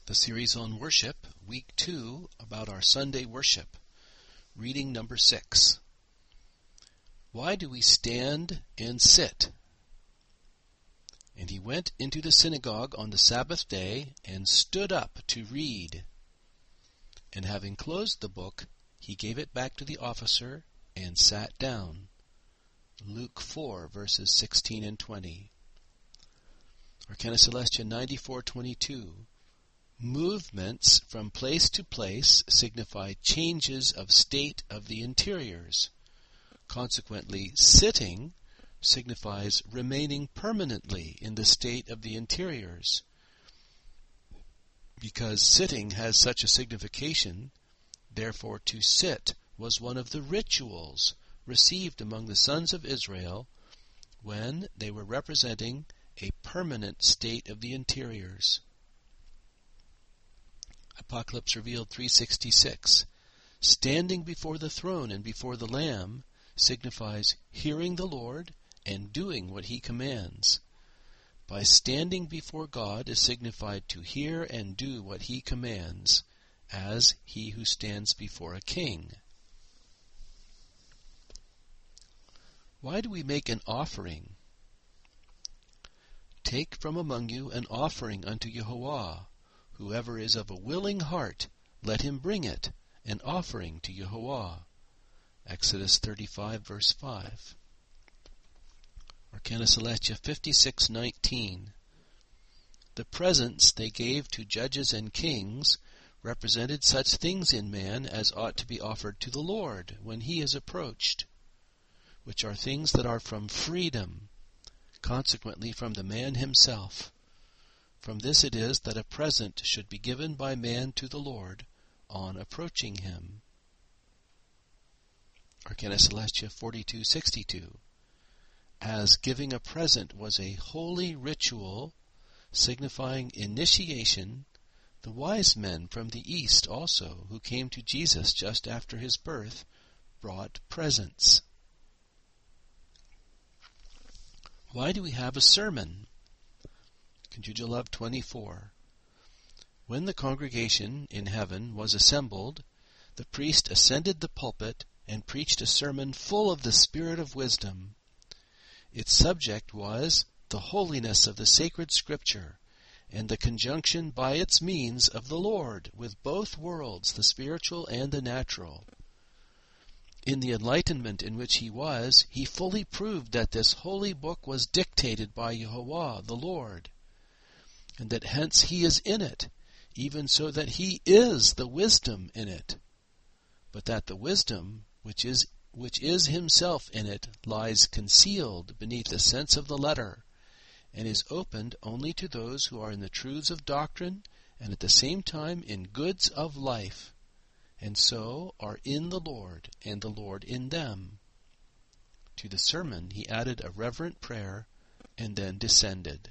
The series on worship, week 2, about our Sunday worship. Reading number 6. Why do we stand and sit? And he went into the synagogue on the Sabbath day and stood up to read. And having closed the book, he gave it back to the officer and sat down. Luke 4, verses 16 and 20. Arcana Celestia 94:22. Movements from place to place signify changes of state of the interiors. Consequently, sitting signifies remaining permanently in the state of the interiors. Because sitting has such a signification, therefore to sit was one of the rituals received among the sons of Israel when they were representing a permanent state of the interiors. Apocalypse Revealed 3:66. Standing before the throne and before the Lamb signifies hearing the Lord and doing what He commands. By standing before God is signified to hear and do what He commands, as he who stands before a king. Why do we make an offering? Take from among you an offering unto Yehovah. Whoever is of a willing heart, let him bring it, an offering to Yehovah. Exodus 35, verse 5. Arcana Celestia 56:19. The presents they gave to judges and kings represented such things in man as ought to be offered to the Lord when He is approached, which are things that are from freedom, consequently from the man himself. From this it is that a present should be given by man to the Lord on approaching Him. Arcana Celestia 42:62. As giving a present was a holy ritual signifying initiation, the wise men from the east also, who came to Jesus just after His birth, brought presents. Why do we have a sermon? Conjugal Love 24. When the congregation in heaven was assembled, the priest ascended the pulpit and preached a sermon full of the spirit of wisdom. Its subject was the holiness of the sacred scripture and the conjunction by its means of the Lord with both worlds, the spiritual and the natural. In the enlightenment in which he was, he fully proved that this holy book was dictated by Yehovah, the Lord, and that hence He is in it, even so that He is the wisdom in it, but that the wisdom which is Himself in it lies concealed beneath the sense of the letter, and is opened only to those who are in the truths of doctrine and at the same time in goods of life, and so are in the Lord and the Lord in them. To the sermon he added a reverent prayer and then descended.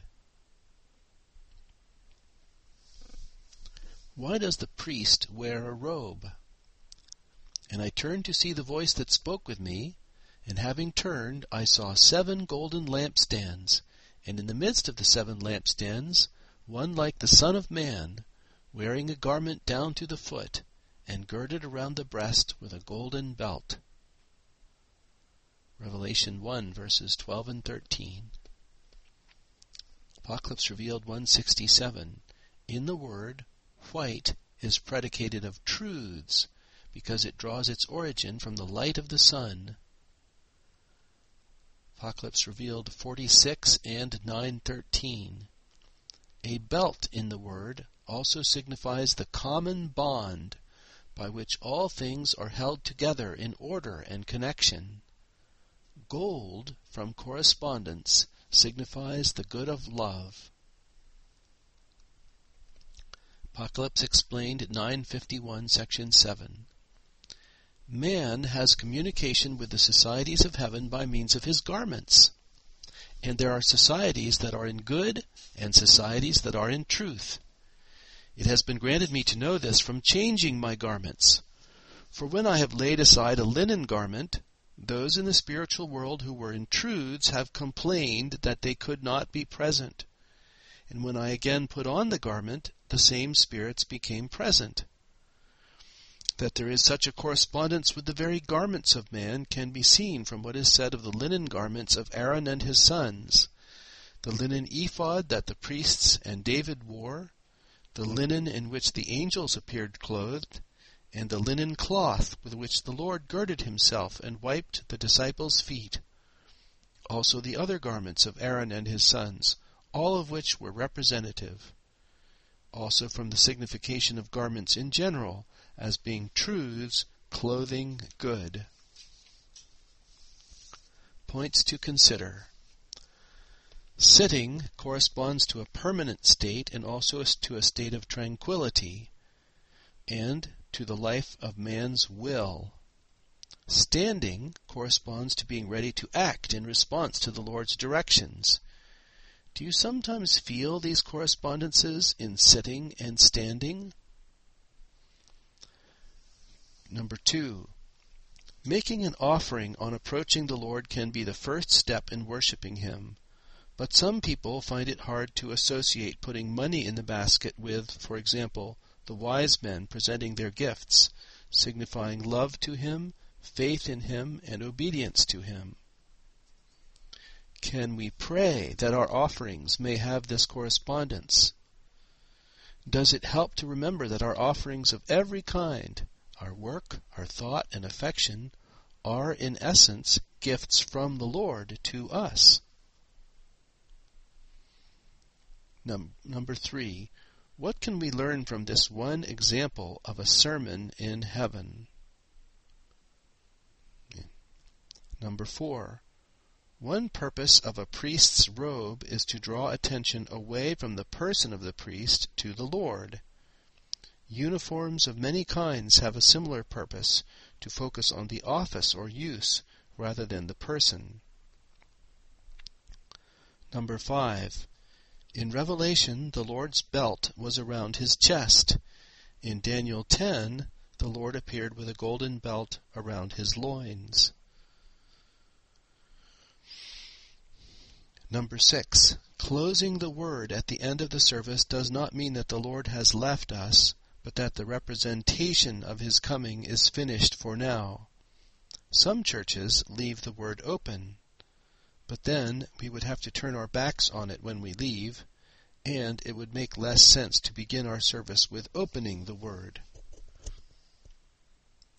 Why does the priest wear a robe? And I turned to see the voice that spoke with me, and having turned, I saw 7 golden lampstands, and in the midst of the 7 lampstands, one like the Son of Man, wearing a garment down to the foot, and girded around the breast with a golden belt. Revelation 1, verses 12 and 13. Apocalypse Revealed 1:67. In the word, white is predicated of truths, because it draws its origin from the light of the sun. Apocalypse Revealed 46 and 9:13. A belt in the word also signifies the common bond by which all things are held together in order and connection. Gold, from correspondence, signifies the good of love. Apocalypse Explained 951, section 7. Man has communication with the societies of heaven by means of his garments. And there are societies that are in good and societies that are in truth. It has been granted me to know this from changing my garments. For when I have laid aside a linen garment, those in the spiritual world who were in truths have complained that they could not be present. And when I again put on the garment, the same spirits became present. That there is such a correspondence with the very garments of man can be seen from what is said of the linen garments of Aaron and his sons, the linen ephod that the priests and David wore, the linen in which the angels appeared clothed, and the linen cloth with which the Lord girded himself and wiped the disciples' feet. Also the other garments of Aaron and his sons, all of which were representative. Also from the signification of garments in general, as being truths, clothing good. Points to consider. Sitting corresponds to a permanent state and also to a state of tranquility, and to the life of man's will. Standing corresponds to being ready to act in response to the Lord's directions. Do you sometimes feel these correspondences in sitting and standing? Number 2. Making an offering on approaching the Lord can be the first step in worshiping Him, but some people find it hard to associate putting money in the basket with, for example, the wise men presenting their gifts, signifying love to Him, faith in Him, and obedience to Him. Can we pray that our offerings may have this correspondence? Does it help to remember that our offerings of every kind, our work, our thought, and affection, are in essence gifts from the Lord to us? Number 3. What can we learn from this one example of a sermon in heaven? Number 4. One purpose of a priest's robe is to draw attention away from the person of the priest to the Lord. Uniforms of many kinds have a similar purpose, to focus on the office or use rather than the person. Number 5. In Revelation, the Lord's belt was around His chest. In Daniel 10, the Lord appeared with a golden belt around His loins. Number 6. Closing the word at the end of the service does not mean that the Lord has left us, but that the representation of His coming is finished for now. Some churches leave the word open, but then we would have to turn our backs on it when we leave, and it would make less sense to begin our service with opening the word.